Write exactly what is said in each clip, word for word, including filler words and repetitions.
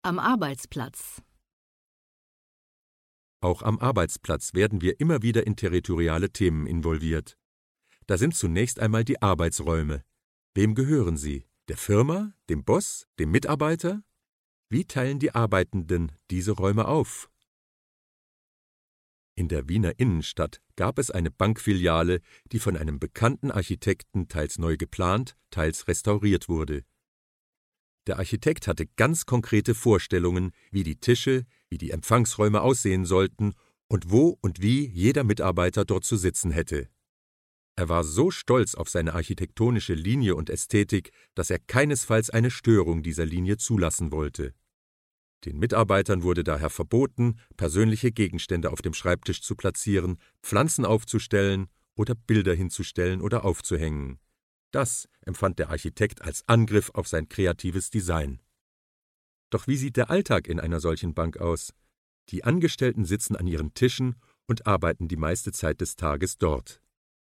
Am Arbeitsplatz. Auch am Arbeitsplatz werden wir immer wieder in territoriale Themen involviert. Da sind zunächst einmal die Arbeitsräume. Wem gehören sie? Der Firma, dem Boss, dem Mitarbeiter? Wie teilen die Arbeitenden diese Räume auf? In der Wiener Innenstadt gab es eine Bankfiliale, die von einem bekannten Architekten teils neu geplant, teils restauriert wurde. Der Architekt hatte ganz konkrete Vorstellungen, wie die Tische, wie die Empfangsräume aussehen sollten und wo und wie jeder Mitarbeiter dort zu sitzen hätte. Er war so stolz auf seine architektonische Linie und Ästhetik, dass er keinesfalls eine Störung dieser Linie zulassen wollte. Den Mitarbeitern wurde daher verboten, persönliche Gegenstände auf dem Schreibtisch zu platzieren, Pflanzen aufzustellen oder Bilder hinzustellen oder aufzuhängen. Das empfand der Architekt als Angriff auf sein kreatives Design. Doch wie sieht der Alltag in einer solchen Bank aus? Die Angestellten sitzen an ihren Tischen und arbeiten die meiste Zeit des Tages dort.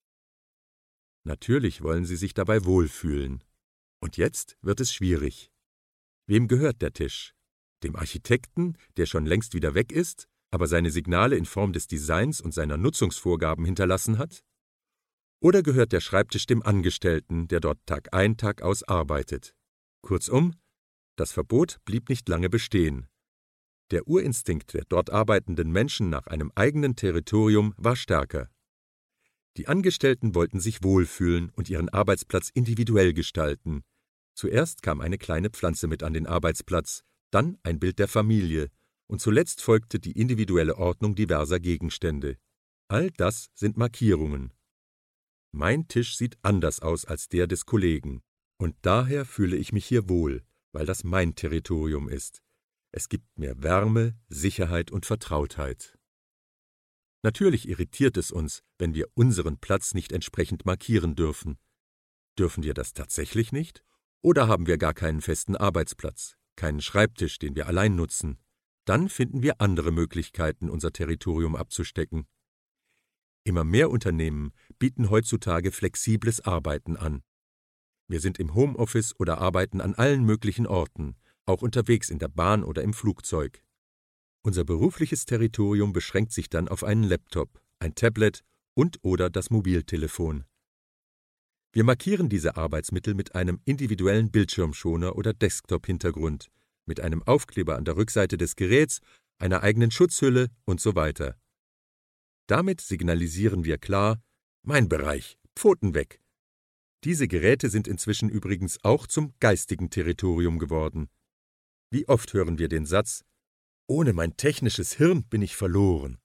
Natürlich wollen sie sich dabei wohlfühlen. Und jetzt wird es schwierig. Wem gehört der Tisch? Dem Architekten, der schon längst wieder weg ist, aber seine Signale in Form des Designs und seiner Nutzungsvorgaben hinterlassen hat? Oder gehört der Schreibtisch dem Angestellten, der dort Tag ein, Tag aus arbeitet? Kurzum, das Verbot blieb nicht lange bestehen. Der Urinstinkt der dort arbeitenden Menschen nach einem eigenen Territorium war stärker. Die Angestellten wollten sich wohlfühlen und ihren Arbeitsplatz individuell gestalten. Zuerst kam eine kleine Pflanze mit an den Arbeitsplatz, dann ein Bild der Familie und zuletzt folgte die individuelle Ordnung diverser Gegenstände. All das sind Markierungen. Mein Tisch sieht anders aus als der des Kollegen, und daher fühle ich mich hier wohl, weil das mein Territorium ist. Es gibt mir Wärme, Sicherheit und Vertrautheit. Natürlich irritiert es uns, wenn wir unseren Platz nicht entsprechend markieren dürfen. Dürfen wir das tatsächlich nicht? Oder haben wir gar keinen festen Arbeitsplatz, keinen Schreibtisch, den wir allein nutzen? Dann finden wir andere Möglichkeiten, unser Territorium abzustecken. Immer mehr Unternehmen bieten heutzutage flexibles Arbeiten an. Wir sind im Homeoffice oder arbeiten an allen möglichen Orten, auch unterwegs in der Bahn oder im Flugzeug. Unser berufliches Territorium beschränkt sich dann auf einen Laptop, ein Tablet und oder das Mobiltelefon. Wir markieren diese Arbeitsmittel mit einem individuellen Bildschirmschoner oder Desktop-Hintergrund, mit einem Aufkleber an der Rückseite des Geräts, einer eigenen Schutzhülle und so weiter. Damit signalisieren wir klar: Mein Bereich, Pfoten weg. Diese Geräte sind inzwischen übrigens auch zum geistigen Territorium geworden. Wie oft hören wir den Satz: Ohne mein technisches Hirn bin ich verloren.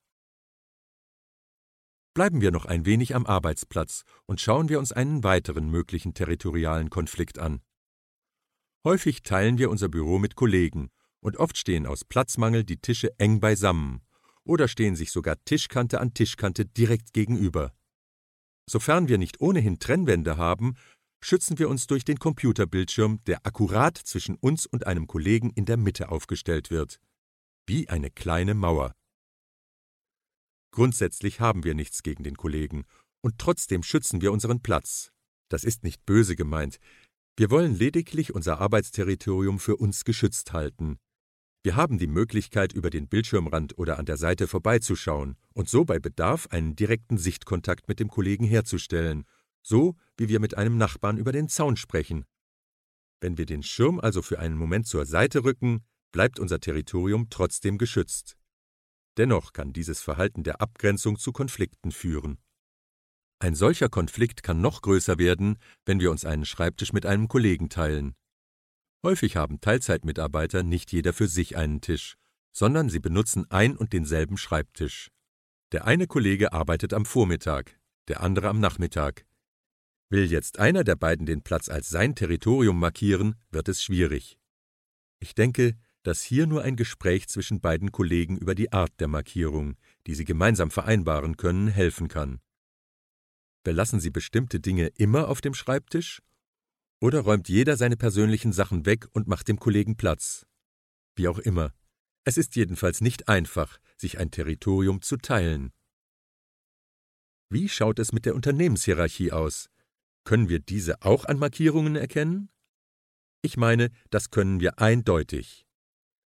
Bleiben wir noch ein wenig am Arbeitsplatz und schauen wir uns einen weiteren möglichen territorialen Konflikt an. Häufig teilen wir unser Büro mit Kollegen und oft stehen aus Platzmangel die Tische eng beisammen oder stehen sich sogar Tischkante an Tischkante direkt gegenüber. Sofern wir nicht ohnehin Trennwände haben, schützen wir uns durch den Computerbildschirm, der akkurat zwischen uns und einem Kollegen in der Mitte aufgestellt wird. Wie eine kleine Mauer. Grundsätzlich haben wir nichts gegen den Kollegen, und trotzdem schützen wir unseren Platz. Das ist nicht böse gemeint. Wir wollen lediglich unser Arbeitsterritorium für uns geschützt halten. Wir haben die Möglichkeit, über den Bildschirmrand oder an der Seite vorbeizuschauen und so bei Bedarf einen direkten Sichtkontakt mit dem Kollegen herzustellen, so wie wir mit einem Nachbarn über den Zaun sprechen. Wenn wir den Schirm also für einen Moment zur Seite rücken, bleibt unser Territorium trotzdem geschützt. Dennoch kann dieses Verhalten der Abgrenzung zu Konflikten führen. Ein solcher Konflikt kann noch größer werden, wenn wir uns einen Schreibtisch mit einem Kollegen teilen. Häufig haben Teilzeitmitarbeiter nicht jeder für sich einen Tisch, sondern sie benutzen ein und denselben Schreibtisch. Der eine Kollege arbeitet am Vormittag, der andere am Nachmittag. Will jetzt einer der beiden den Platz als sein Territorium markieren, wird es schwierig. Ich denke, dass hier nur ein Gespräch zwischen beiden Kollegen über die Art der Markierung, die sie gemeinsam vereinbaren können, helfen kann. Belassen Sie bestimmte Dinge immer auf dem Schreibtisch? Oder räumt jeder seine persönlichen Sachen weg und macht dem Kollegen Platz? Wie auch immer. Es ist jedenfalls nicht einfach, sich ein Territorium zu teilen. Wie schaut es mit der Unternehmenshierarchie aus? Können wir diese auch an Markierungen erkennen? Ich meine, das können wir eindeutig.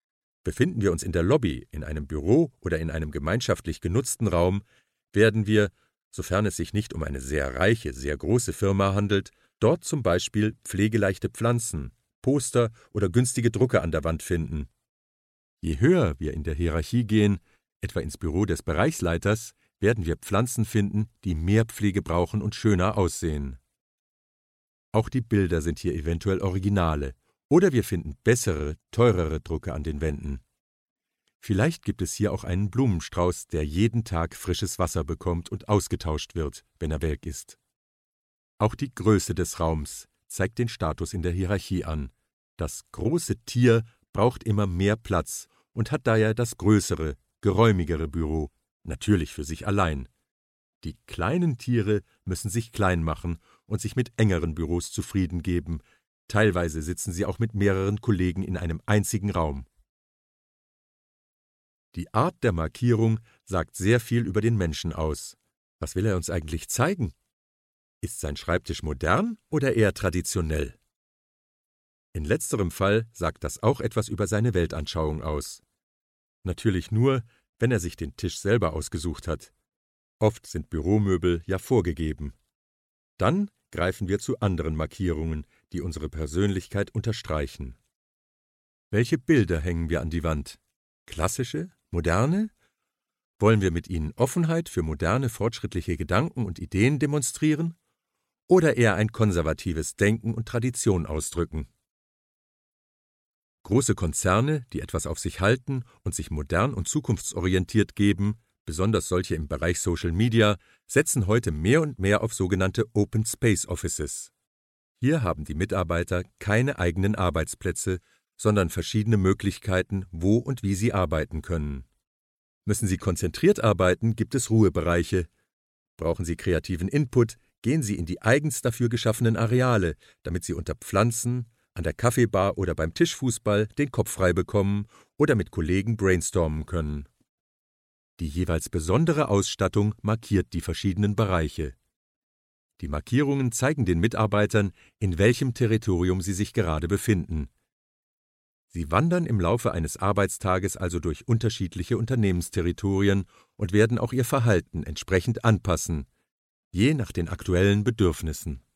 Befinden wir uns in der Lobby, in einem Büro oder in einem gemeinschaftlich genutzten Raum, werden wir, sofern es sich nicht um eine sehr reiche, sehr große Firma handelt, dort zum Beispiel pflegeleichte Pflanzen, Poster oder günstige Drucke an der Wand finden. Je höher wir in der Hierarchie gehen, etwa ins Büro des Bereichsleiters, werden wir Pflanzen finden, die mehr Pflege brauchen und schöner aussehen. Auch die Bilder sind hier eventuell Originale, oder wir finden bessere, teurere Drucke an den Wänden. Vielleicht gibt es hier auch einen Blumenstrauß, der jeden Tag frisches Wasser bekommt und ausgetauscht wird, wenn er welk ist. Auch die Größe des Raums zeigt den Status in der Hierarchie an. Das große Tier braucht immer mehr Platz und hat daher das größere, geräumigere Büro, natürlich für sich allein. Die kleinen Tiere müssen sich klein machen und sich mit engeren Büros zufrieden geben. Teilweise sitzen sie auch mit mehreren Kollegen in einem einzigen Raum. Die Art der Markierung sagt sehr viel über den Menschen aus. Was will er uns eigentlich zeigen? Ist sein Schreibtisch modern oder eher traditionell? In letzterem Fall sagt das auch etwas über seine Weltanschauung aus. Natürlich nur, wenn er sich den Tisch selber ausgesucht hat. Oft sind Büromöbel ja vorgegeben. Dann greifen wir zu anderen Markierungen, die unsere Persönlichkeit unterstreichen. Welche Bilder hängen wir an die Wand? Klassische? Moderne? Wollen wir mit ihnen Offenheit für moderne, fortschrittliche Gedanken und Ideen demonstrieren? Oder eher ein konservatives Denken und Tradition ausdrücken? Große Konzerne, die etwas auf sich halten und sich modern und zukunftsorientiert geben, besonders solche im Bereich Social Media, setzen heute mehr und mehr auf sogenannte Open Space Offices. Hier haben die Mitarbeiter keine eigenen Arbeitsplätze, sondern verschiedene Möglichkeiten, wo und wie sie arbeiten können. Müssen sie konzentriert arbeiten, gibt es Ruhebereiche. Brauchen sie kreativen Input, gehen sie in die eigens dafür geschaffenen Areale, damit sie unter Pflanzen, an der Kaffeebar oder beim Tischfußball den Kopf frei bekommen oder mit Kollegen brainstormen können. Die jeweils besondere Ausstattung markiert die verschiedenen Bereiche. Die Markierungen zeigen den Mitarbeitern, in welchem Territorium sie sich gerade befinden. Sie wandern im Laufe eines Arbeitstages also durch unterschiedliche Unternehmensterritorien und werden auch ihr Verhalten entsprechend anpassen, je nach den aktuellen Bedürfnissen.